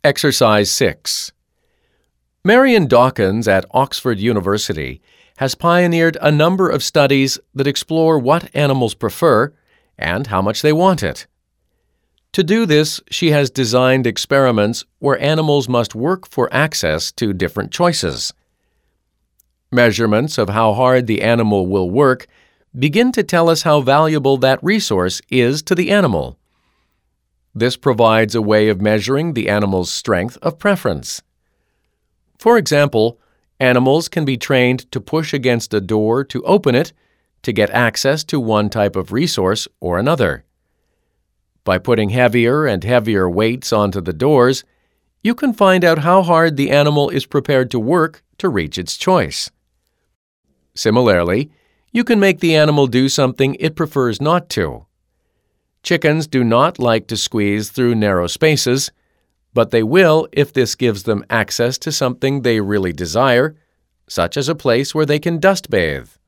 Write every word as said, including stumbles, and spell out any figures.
Exercise six. Marion Dawkins at Oxford University has pioneered a number of studies that explore what animals prefer and how much they want it. To do this, she has designed experiments where animals must work for access to different choices. Measurements of how hard the animal will work begin to tell us how valuable that resource is to the animal. This provides a way of measuring the animal's strength of preference. For example, animals can be trained to push against a door to open it to get access to one type of resource or another. By putting heavier and heavier weights onto the doors, you can find out how hard the animal is prepared to work to reach its choice. Similarly, you can make the animal do something it prefers not to. Chickens do not like to squeeze through narrow spaces, but they will if this gives them access to something they really desire, such as a place where they can dust bathe.